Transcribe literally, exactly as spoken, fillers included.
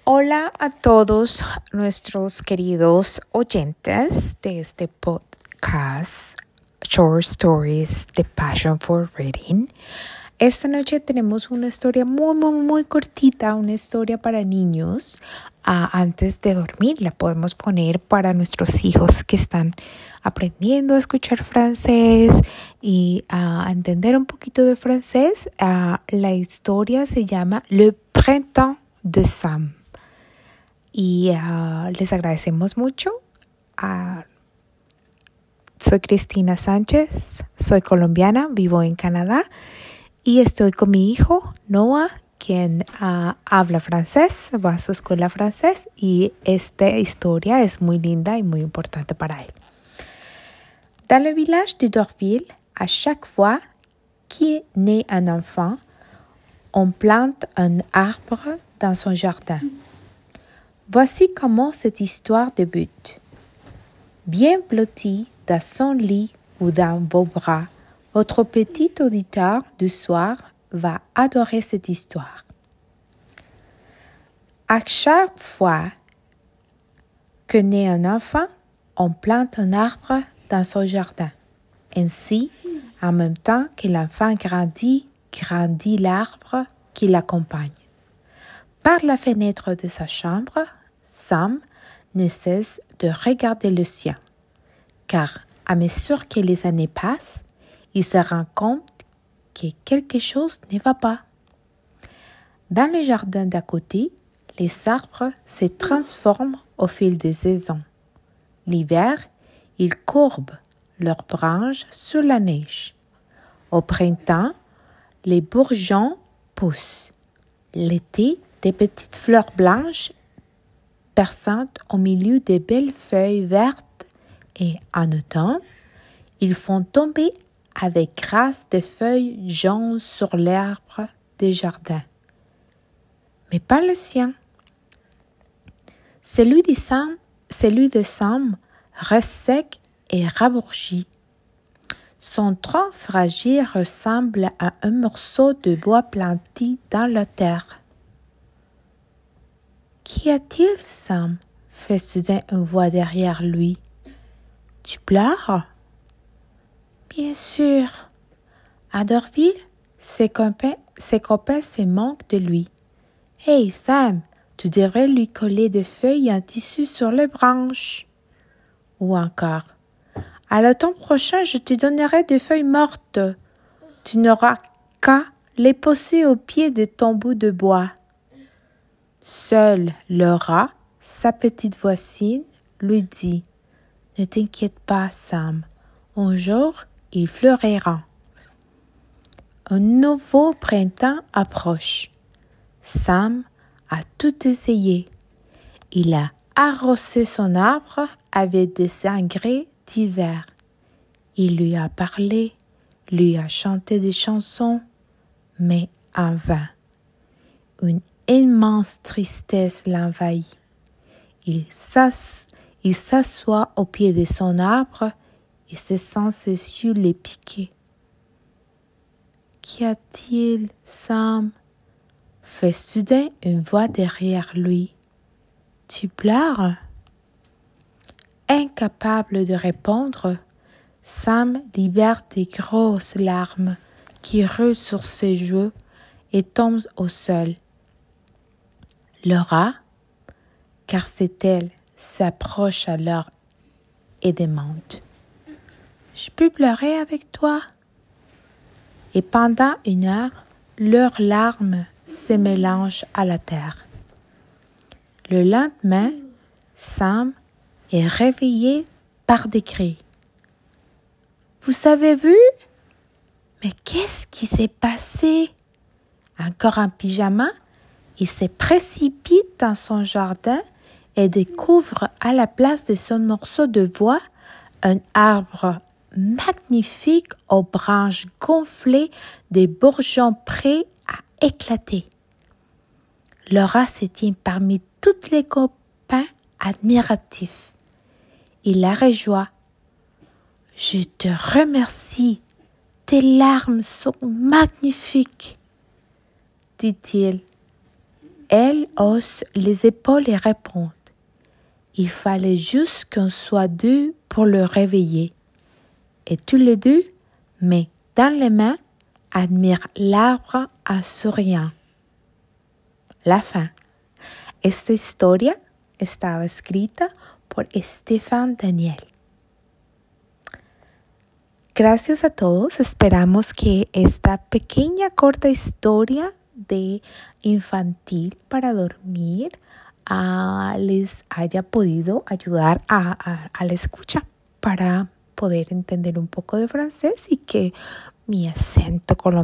Hola a todos nuestros queridos oyentes de este podcast Short Stories de Passion for Reading. Esta noche tenemos una historia muy, muy, muy cortita, una historia para niños. Uh, antes de dormir la podemos poner para nuestros hijos que están aprendiendo a escuchar francés y uh, a entender un poquito de francés. Uh, la historia se llama Le Printemps de Sam. Y uh, les agradecemos mucho. Uh, soy Cristina Sánchez, soy colombiana, vivo en Canadá y estoy con mi hijo Noah, quien uh, habla francés, va a su escuela francés y esta historia es muy linda y muy importante para él. Dans le village de Dorville, à chaque fois qu'il naît un enfant, on plante un arbre dans son jardin. Voici comment cette histoire débute. Bien blotti dans son lit ou dans vos bras, votre petit auditeur du soir va adorer cette histoire. À chaque fois que naît un enfant, on plante un arbre dans son jardin. Ainsi, en même temps que l'enfant grandit, grandit l'arbre qui l'accompagne. Par la fenêtre de sa chambre, Sam ne cesse de regarder le sien, car à mesure que les années passent, il se rend compte que quelque chose ne va pas. Dans le jardin d'à côté, les arbres se transforment au fil des saisons. L'hiver, ils courbent leurs branches sur la neige. Au printemps, les bourgeons poussent. L'été, des petites fleurs blanches perçantes au milieu des belles feuilles vertes et en automne, ils font tomber avec grâce des feuilles jaunes sur l'arbre des jardins. Mais pas le sien. Celui de Sam, celui de Sam reste sec et rabourgi. Son tronc fragile ressemble à un morceau de bois planté dans la terre. Qu'y a-t-il, Sam? Fait soudain une voix derrière lui. Tu pleures? Bien sûr. À Dorville, ses copains, ses copains se moquent de lui. Hey, Sam, tu devrais lui coller des feuilles en tissu sur les branches. Ou encore, à l'automne prochain, je te donnerai des feuilles mortes. Tu n'auras qu'à les poser au pied de ton bout de bois. Seule Laura, sa petite voisine, lui dit « Ne t'inquiète pas, Sam. Un jour, il fleurira. » Un nouveau printemps approche. Sam a tout essayé. Il a arrosé son arbre avec des engrais d'hiver. Il lui a parlé, lui a chanté des chansons, mais en vain. Une immense tristesse l'envahit. Il, s'ass- il s'assoit au pied de son arbre et se sent ses yeux les piquer. Qu'y a-t-il, Sam? Fait soudain une voix derrière lui. Tu pleures? Incapable de répondre, Sam libère des grosses larmes qui roulent sur ses joues et tombent au sol. Laura, car c'est elle, s'approche alors et demande « Je peux pleurer avec toi ?» Et pendant une heure, leurs larmes se mélangent à la terre. Le lendemain, Sam est réveillé par des cris. « Vous avez vu? Mais qu'est-ce qui s'est passé? » Encore en pyjama, il se précipite dans son jardin et découvre à la place de son morceau de bois un arbre magnifique aux branches gonflées, des bourgeons prêts à éclater. Laura se tient parmi tous les copains admiratifs. Il la rejoint. « Je te remercie, tes larmes sont magnifiques, dit-il. Elle hausse les épaules et répond. Il fallait juste qu'on soit deux pour le réveiller. Et tous les deux, main dans les mains, admirent l'arbre en souriant. La fin. Esta historia estaba escrita por Stefan Daniel. Gracias a todos. Esperamos que esta pequeña corta historia de infantil para dormir uh, les haya podido ayudar a, a, a la escucha para poder entender un poco de francés y que mi acento colombiano